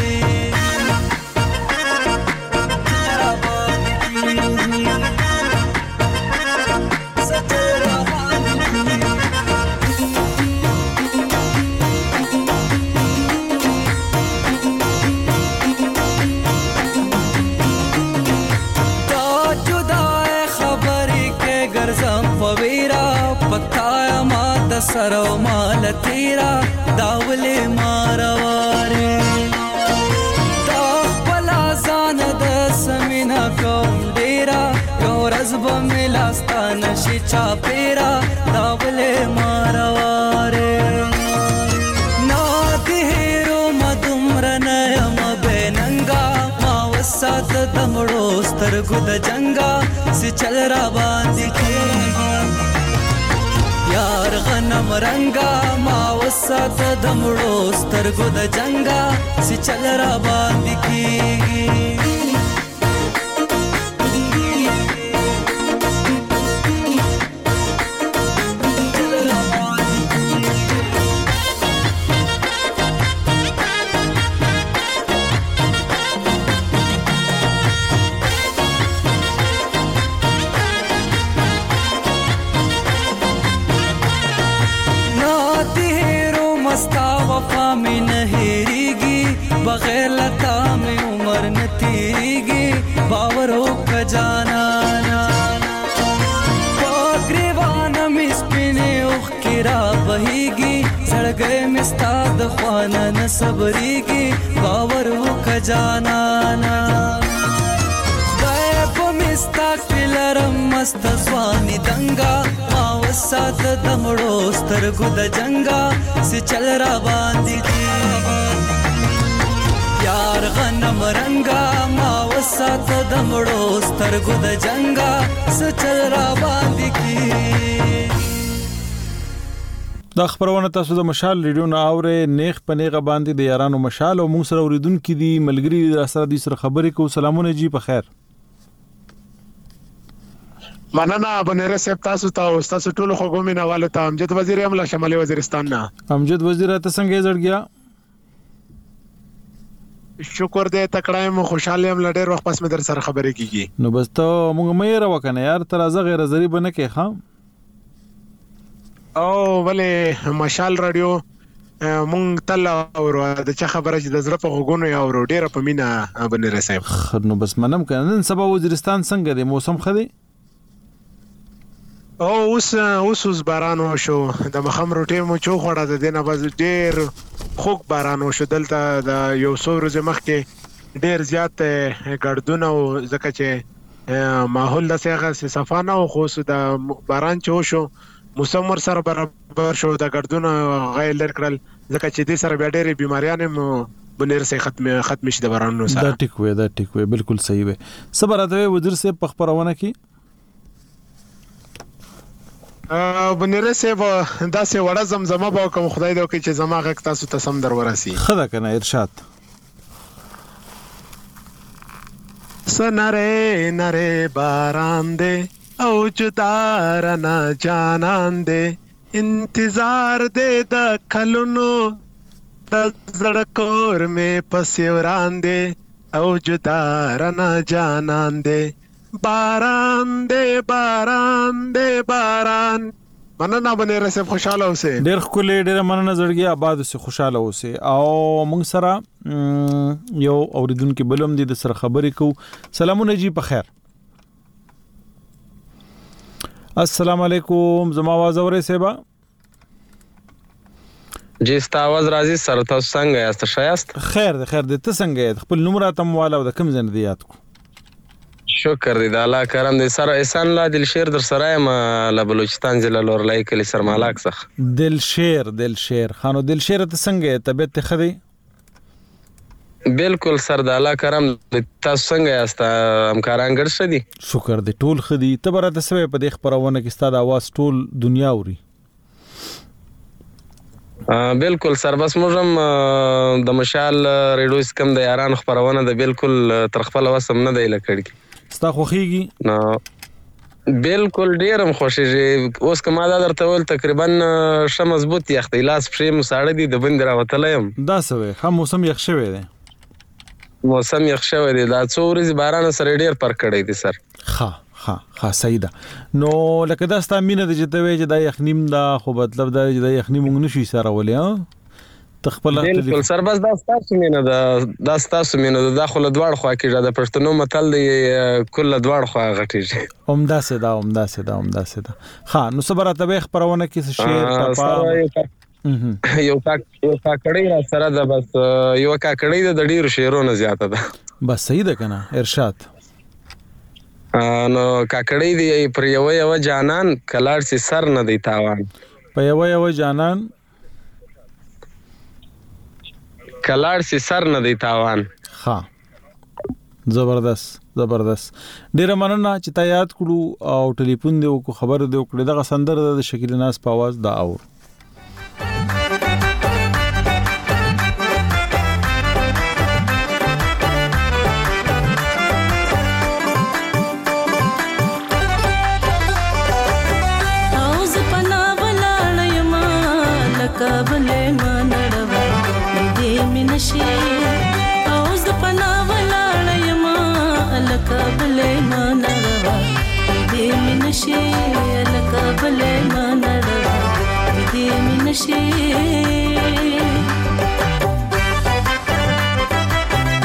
سرو مال تیرا داوله مارواره دا خپلا ځان د سمینا کوم ډیرا یو رزب ملاستان شي چا پیرا داوله مارواره نا دهرو مدمرن یم بننګا ما وسات دمړو سترګو د جنگا سي چل را باندې کیږي. یار غنم رنگا ما وسات دمړو سترګو د جنگا سي چل را باندې کیږي. लता में उम्र न तीगी बावर हो खजाना पगरीवाना मिस्पिने उख किरा बहीगी सड़ गए मिस्ताद ख्वाना न सबरीगी बावर हो खजाना मिस्ता किलरम मस्त स्वानी दंगा मावसात दमड़ो स्तरगु द जंगा से चल रा बांधी की यार गनम रंगा मावसात दमड़ो स्तरगु द जंगा से चल रा बांधी की
دا خبرونه تاسو د مشال ریډیو نه اورې نیخ پنیغه باندې د یارانو مشال او موږ سره اوریدونکو دي ملګری د سره د سره خبرې کو سلامونه جی په خیر
مننه بنره صاحب تاسو ته او تاسو ټول خو ګومینه والو ته امجد وزیر املا شمالي وزیرستان نه
امجد وزیر ته څنګه زړ گیا
شکر دې تکړه مو خوشاله ام لډر وخت پس مې در سره خبرې کیږي
نو بس ته موږ مې را وکنه یار تر ازه غیر زری بنه کې خام
او ولې مشال رادیو مونږ تل او د چا خبره چې د زړه په غوګونو یا ورو ډیره په مینا بنره صاحب
نو بس منم کنه نن سبا وزیرستان څنګه دی موسم خدي
او اوس اوس اوس باران وشو د مخم روټي مو چو خوړه د دینه بس ډیر خوک باران وشو دلته د یو څو ورځې مخکې ډیر زیات ګردونه او ځکه چې ماحول د سیغه صفانه او خو د باران چو شو موسم ور سره برابر شو د ګردونه غیر لر کړل ځکه چې دې سره بیا ډېرې بیماریاں بنیر سه ختم ختم شي د بارانونو سره
دا ټیک وې دا ټیک وې بالکل صحیح وې صبر راته وزیر سے پخپرونه کی
بنیر سه دا سه وړه زمزمه به کوم خدای دې وکړي چې زما غږ تاسو ته سم در ورسي
خدا کنه ارشاد
سنره نره باران دې او جدار نه جانان دې انتظار دې د کلونو د زړکور مې پسیوران دې او جدار نه جانان دې باران دې باران دې باران مننه بنیر صاحب خوشاله اوسه
ډېر خولې ډېر مننه زړګي آباد اوسه خوشاله اوسه او موږ سره یو اوریدونکو بلوم دي د سره خبرې کو سلامونه جی په خیر السلام علیکم زما आवाज اورئ سیبا
جی ستا आवाज راځي سره تاسو څنګه یاست شایست
خیر ده خیر ده ته څنګه یې خپل نوم راته مواله او د کوم ځای نه یاد کو
شکر دې د الله کرم دې سره احسان الله دلشیر در سره ما له بلوچستان ضلع لورلای کلی سرمالاک څخه
دلشیر دلشیر خانو دلشیر ته څنګه طبيعت خدي
بالکل سر د الله کرم تاسو څنګه یاست همکاران ګډ شدي
شکر دې ټول خدي ته برته سوي په دې خبرونه کې ستاسو आवाज ټول دنیا اوري
بالکل سر بس موږم د مشال ریډیو سکم د یاران خبرونه د بالکل تر خپل وسم نه دی لکړی
ستا خوخیږي
نو بالکل ډیرم خوشیږي اوس کما دا درته ول تقریبا ش مضبوط یخت لاس پرې مساړه دي د بند راوتلم
دا سوي هم موسم یخ شوی دی
موسم یخ شوی دی دا څو ورځې باران سره ډیر پر کړی دی سر
ها ها ها سیدا نو لکه دا ستا مینه د جته وی چې دا یخنیم دا خو مطلب دا چې دا یخنیم موږ نشي سره ولې ها تخپل
بالکل سر بس دا ستاسو مینه دا دا ستاسو مینه دا خو له دوړ خوا کې دا پښتنو متل دی کله دوړ خوا غټیږي
عمده سه دا عمده سه دا عمده سه دا ها نو صبر ته به خبرونه کې شعر ټپا
یو کا یو کا کړی را سره دا بس یو کا کړی د ډیر شعرونه زیاته ده
بس صحیح ده کنه ارشاد
نو کا کړی دی پر یو یو جانان کلاړ سي سر نه دی تاوان
په یو یو جانان
کلاړ سي سر نه دی تاوان
ها زبردست زبردست ډیر مننه چې تا یاد کړو او ټلیفون دی او خبر دی کړی دغه سندر د شکیل ناس په आवाज دا اور
کابلې منړوا دې منشي او ز پنا ولاړ یما الکابلې منړوا دې منشي الکابلې منړوا دې منشي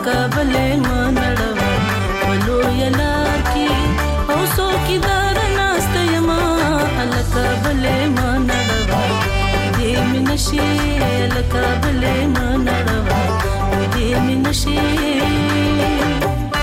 الکه بلې منړوا ولو یلار کی او سو کی دار ناست یما الکه بلې منړوا دې منشي الکه بلې منړوا دې منشي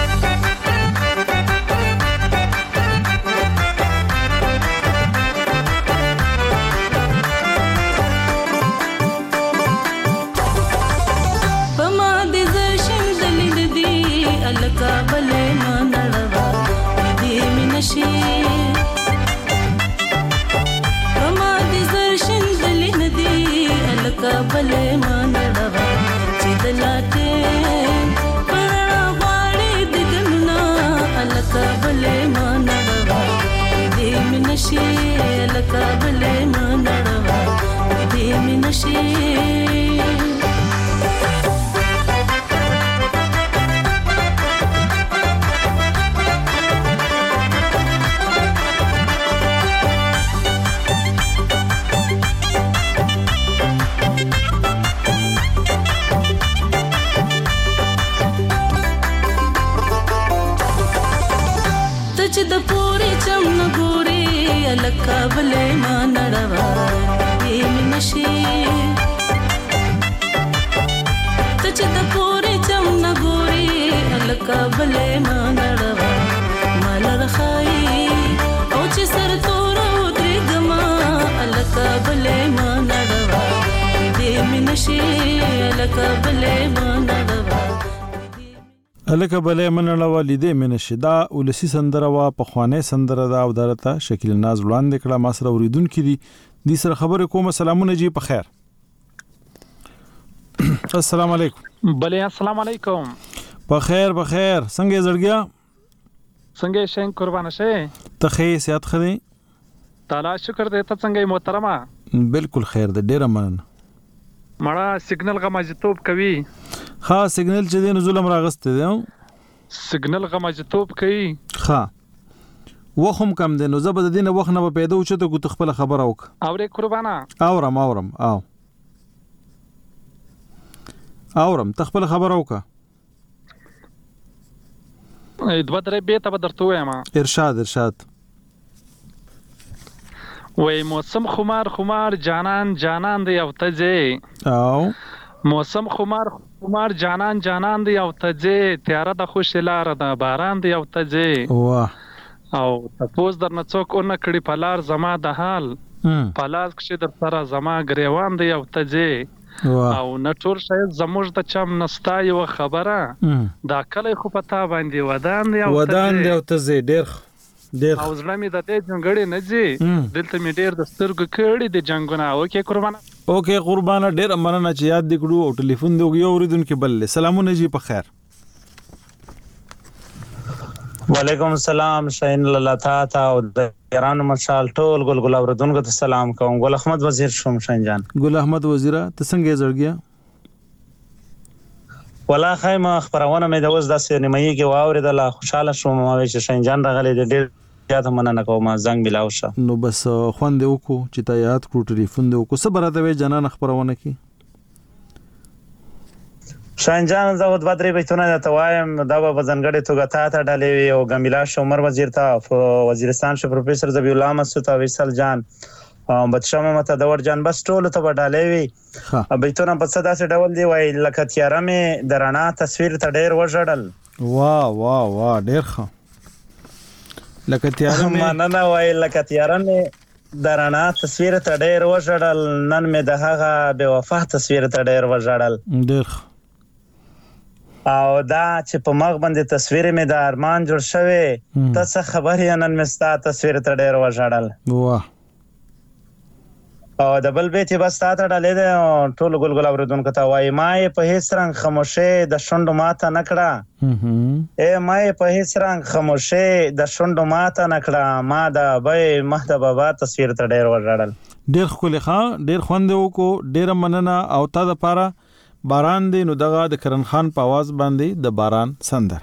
بلې منړوا چې دلاته پرنا غواړي د ګننا الکه بلې منړوا دې منشي الکه بلې منړوا دې منشي الکه بلې منړوا دې منشي ته چې د پورې چم نه ګوري الکه بلې منړوا مال رخای او چې سر تور ودرېږما الکه بلې منړوا دې منشي الکه بلې منړوا
الکه بلې منړوا لیدې منشي دا ولسی سندره وا په خوانې سندره دا او درته شکل ناز وړاندې کړه ما سره اوریدونکو دي د سره خبرې کوم سلامونه جی په خیر السلام علیکم
بلې السلام علیکم
په خیر په خیر څنګه زړګیا
څنګه شین قربان شه
ته خې سیات خدي
تعالی شکر دې ته څنګه محترمه
بالکل خیر دې ډیره مننه
مړه سیګنل غماجتوب کوي
ها سیګنل چې دین ظلم راغسته دی
سیګنل غماجتوب کوي
ها وخم کم دی نو زبد دینه وخت نه پیدا و چې ته کو تخپل خبر اوک
اورې قربانا
اورم اورم او اورم تخپل خبر اوک
دوه درې به ته درته وایم
ارشاد ارشاد
وای موسم خمار خمار جانان جانان دی او تجه
او
موسم خمار خمار جانان جانان دی او تجه تیاره د خوش لار د باران دی او تجه
واه
او تاسو درنه څوک اون کړي پلار زما د حال پلاس کې در سره زما غریوان دی او تجه او نټور شاید زموږ د چم نستا یو خبره دا کله خو پتا باندې ودان دی او
ودان دی او تجه ډیر ډیر
او زلمې د دې جنګړې نه جي دلته می ډیر د سترګو کړي د جنگونه اوکې قربانه
اوکې قربانه ډیر مننه چې یاد دکړو او ټلیفون دی یو اوریدونکو بل سلامونه جی په خیر
وعلیکم السلام شاین الله تا او د ایران مشال ټول ګل ګل اوردونکو ته سلام کوم ګل احمد وزیر شوم شاین جان
ګل احمد وزیر ته څنګه زړګیا
ولا خیمه خبرونه مې د وز د سینمایي کې واوریدله خوشاله شوم چې شاین جان راغلی د ډیر زیات مننه کوم زنګ ملاوشه
نو بس خوند وکړو چې تا یاد کړو ټلیفون دی وکړو صبرته وی جنان خبرونه کی
شاین جان زه د بدرې بیتونه ته وایم دا به بزنګړې توګه تا ته ډالې او ګمیلا شومر وزیر ته وزیرستان ش پروفیسور ذبیح الله مسعود او ویسل جان بچشمه مته د ور جان بس ټول ته ډالې وی بیتونه په صدا سره ډول دی وای لکه تیاره مې درنا تصویر ته ډېر وژړل
واه واه واه ډېر ښه لکه تیاره مې
مننه وای لکه تیاره مې درنا تصویر ته ډېر وژړل نن مې د هغه بے وفا تصویر ته ډېر وژړل
ډېر
او دا چې په مغ باندې تصویر مې د ارمان جوړ شوی ته څه خبر یې نن مې ستا تصویر ته ډېر وژړل
واه
او د بل بیت بس تا ته ډالې ده ټول ګل ګل اوردونکو ته وای ما په هیڅ رنګ خاموشه د شونډو ماته نکړه اے ما په هیڅ رنګ خاموشه د شونډو ماته نکړه ما د بای مهد بابا تصویر ته ډېر وژړل
ډېر خولي ښا ډېر خوند وکړو ډېر مننه او تا د پاره باران دی نو دغه د کرن خان په आवाज باندې د باران سندر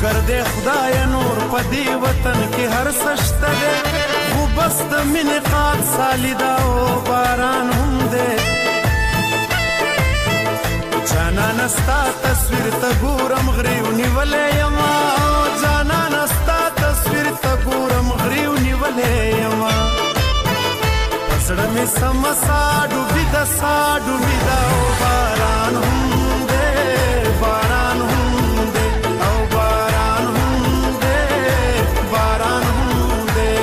شکر دې خدای نور په دې وطن کې هر څه شته دی خو بس د مینې قات سالیدا او باران هم دی جانانه ستا تصویر ته ګورم غریو نیولی یما جانانه ستا تصویر ته ګورم غریو نیولی یما په زړه مې سمه سا ډوبي ده سا ډوبي ده او باران هم دی باران هم دی او باران هم دی باران هم دی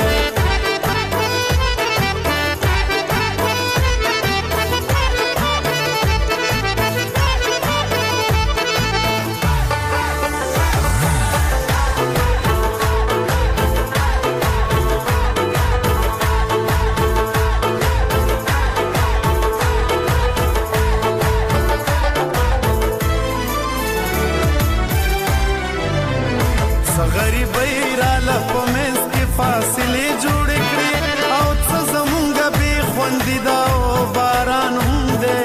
فاصلې جوړې کړې او څه زمونږ بې خوندي دا او باران هم دی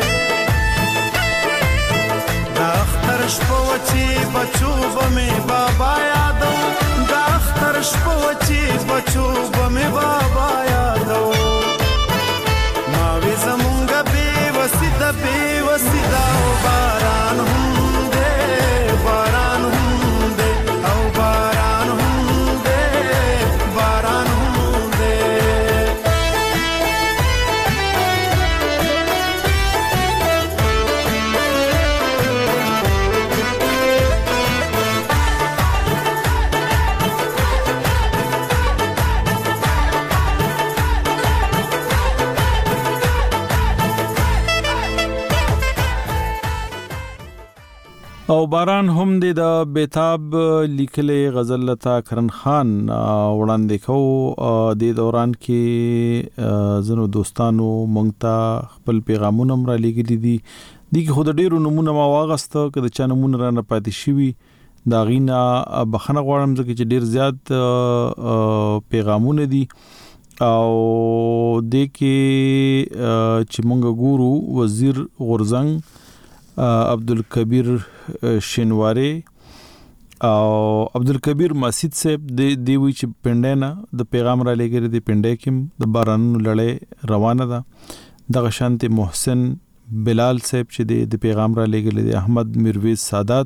دا اختر شپه وه چې بچو به مې بابا یادو دا اختر شپه وه چې بچو به مې بابا یادو ما وې زمونږ بې وسي ده بې وسي دا او باران هم دی باران هم دی او باران هم باران هم دی
او باران هم د بیتاب لیکلې غزل لتا کرن خان وړاندې کو د دوران کې زنو دوستانو مونږ ته خپل پیغامونه را لګلې دي د خود ډیرو نمونه ما واغسته کله چې نمونه را نه پاتې شي دا غینا بخنه غواړم چې ډیر زیات پیغامونه دي او د کې چې مونږ ګورو وزیر غورزنګ عبدالکبیر شینواری او عبدالکبیر مسجد صاحب د دیوی چې پندینا د پیغام را لګره د پندې کې د بارانونو لړۍ روانه ده د شانت محسن بلال صاحب چې د پیغام را لګره د احمد میرویز سادات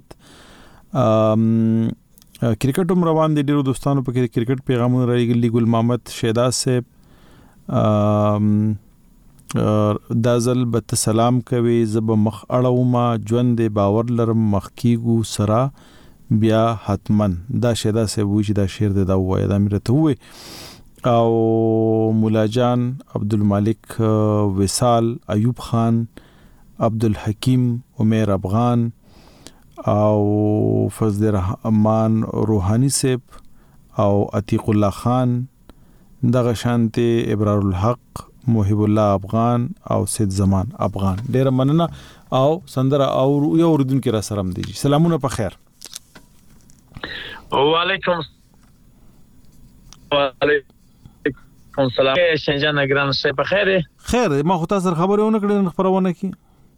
کرکټ هم روان دي ډیرو دوستانو په کې کرکټ پیغامونه را لګلي ګل محمد شیدا صاحب دازل بت سلام کوي زب مخ اړو ما ژوند باور لرم مخ کیګو سرا بیا حتمن دا شیدا سه وځي دا شعر د دا وای دا مرته وای او مولا جان عبدالمالک وصال ایوب خان عبدالحکیم عمر افغان او فضل الرحمن روحانی صاحب او عتیق الله خان دغه شانته ابرار الحق محب الله افغان او سید زمان افغان ډیر مننه او سندره او یو اوردونکو را سلام دي سلامونه په خیر
وعلیکم وعلیکم السلام شنجان ګران شه په خیر
خیر ما خو تاسو خبرونه کړې خبرونه کی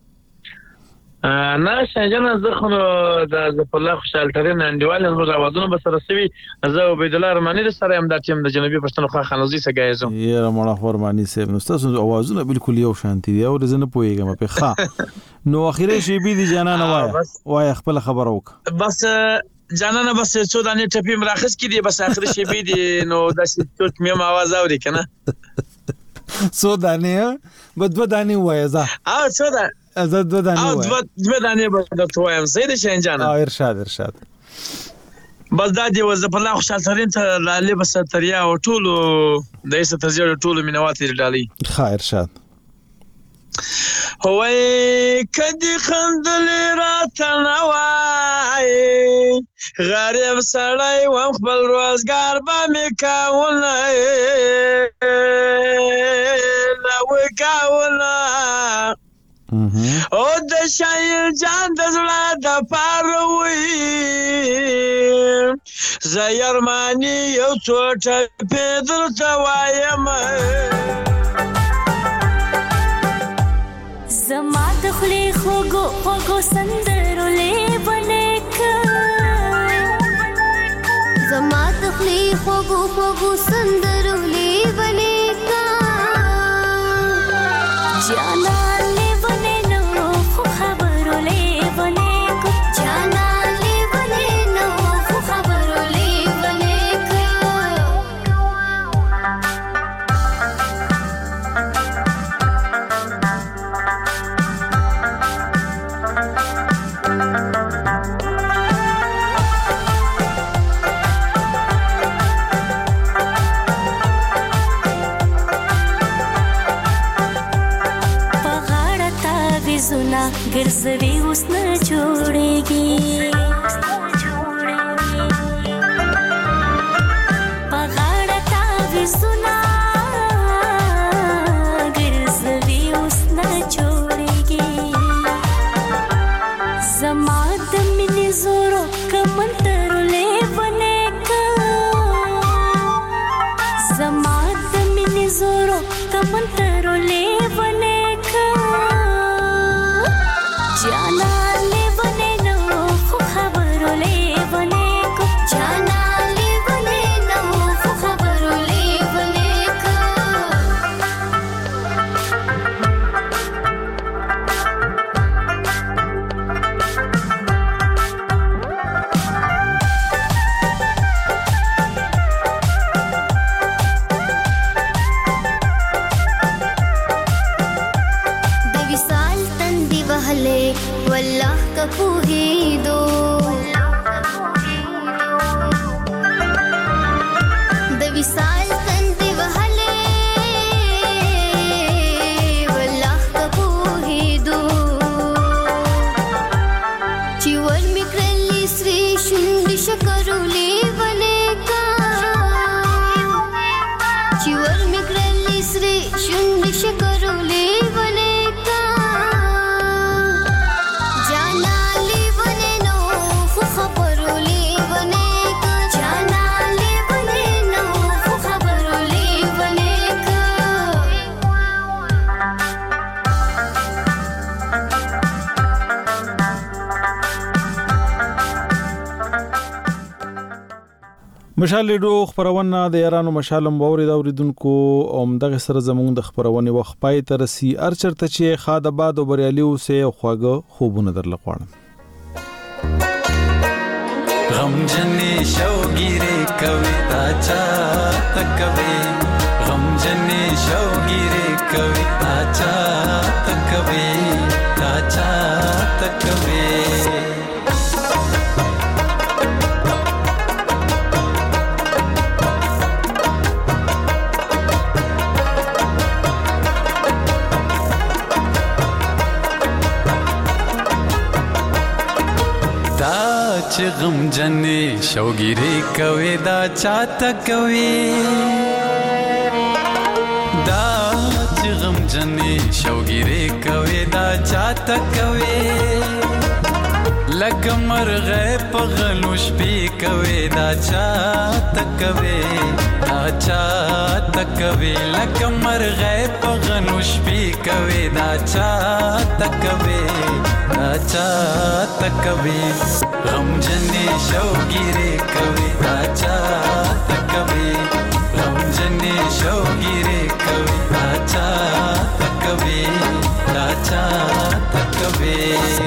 نه شنجان زه خو د الله خوشحال ترين انډیوال موږ اوازونه به سره سوي زه عبید الله رحماني سره هم د ټیم د جنوبي پښتونخوا خانوزي سره غایزم
یاره مړه فرمانی سیب نو تاسو اوازونه بالکل یو شانتي دی او زنه پويګم په ښه نو اخیری شی بي دي جانانه وای وای خپل خبر وک
بس جانانه بس څو دانه ټپی مراخص کې دي بس اخیری شی بي دي نو د څوک مې आवाज اوري کنه
څو دانه بدو دانه وای زه
اه څو دانه
زه دو دانه
وای اه دو دانه به د تویم زید شنجانه
اه ارشاد ارشاد
بس دا دی وز په الله خوشحال ترين ته لاله بس تریا او ټولو د ایسه تزیړ ټولو مینواتې ډالي
ښه ارشاد
هوای کدی خندل راتنوای غریب سړی و خپل روزګار به میکاولای لا وکاولای او د شاعر جان د زړه د پاروي زيرماني یو څوټ پیدل توایم
زما د خلی خوګو خوګو سندرو لې بنک دی خوږو خوږو سندرو لیونې کا جانا لیونې نو خو خبرو لیونې کا جانا لیونې نو خو خبرو لیونې کا زونا ګرځوي اوس نه جوړيږي پغاړه تا وزونا ګرځوي اوس نه جوړيږي زما د مینې زورو کمنتر لیونې کا زما د مینې زورو کمنتر لیونې जाना लेवने नो खो खबरो लेवने को जाना लेवने नो खो खबरो लेवने को देवी साल तंदी वहले वल्लाह का पूही दो देवी साल तंदी वहले वल्लाह का पूही दो चिवर मिक्रली श्री शुंडी शकरुली वने का चिवर मिक्रली श्री शुंडी शकरुली वने
مشال ریډیو خبرونه د یارانو مشالم باوري دا اوریدونکو اوم دغه سره زموږ د خبرونه وخت پای تر سي ار چرته چې خاد آباد او بریالي اوسه او خواګه خوبونه درل غواړم
غم جنې شوګيره کوي تا چا تکوي غم جنې شوګيره کوي تا چا تکوي تا چا تکوي چې غم جنې شوګيره کوي دا چاته کوي دا چې غم جنې شوګيره کوي دا چاته کوي لکه مرغه په غلو شپې کوي دا چاته کوي دا چاته کوي لکه مرغه په غلو شپې کوي دا چاته کوي دا چاته کوي غم جنې شوګيره کوي دا چاته کوي غم جنې شوګيره کوي دا چاته کوي دا چاته کوي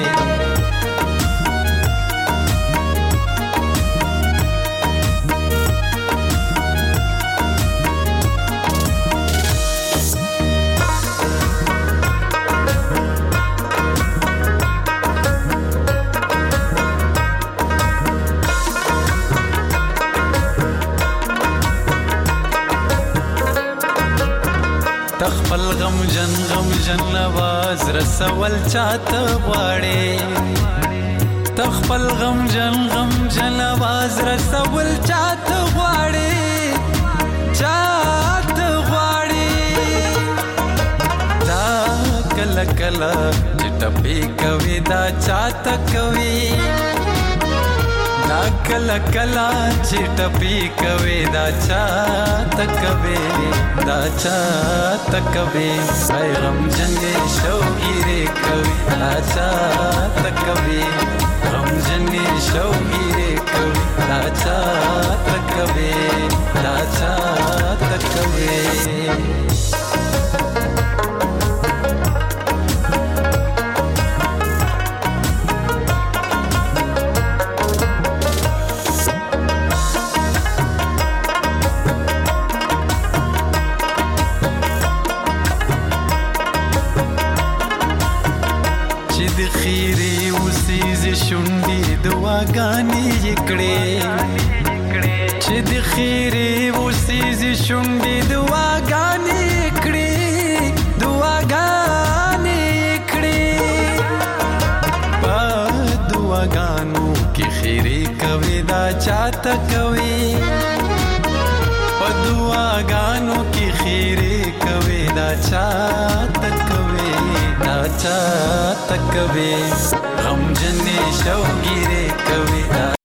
تخپل غم جن غم جن आवाज رسول چاته غواړي تخپل غم جن غم جن आवाज رسول چاته غواړي چاته غواړي دا کله کله چټپی کوي دا چاته کوي دا کله کله چټپی کوي دا چاته کوي دا چاته کوي غم جنې شوګيره کوي دا چاته کوي غم جنې شوګيره کوي دا چاته کوي دعاګانې کړې چې د خیرې وسیزي شونډې دعاګانې کړې دعاګانې کړې په دعاګانو کې خیرې کوي دا چاته کوي په دعاګانو کې خیرې کوي دا چاته کوي دا چاته کوي غم جنې شوګیرې کوي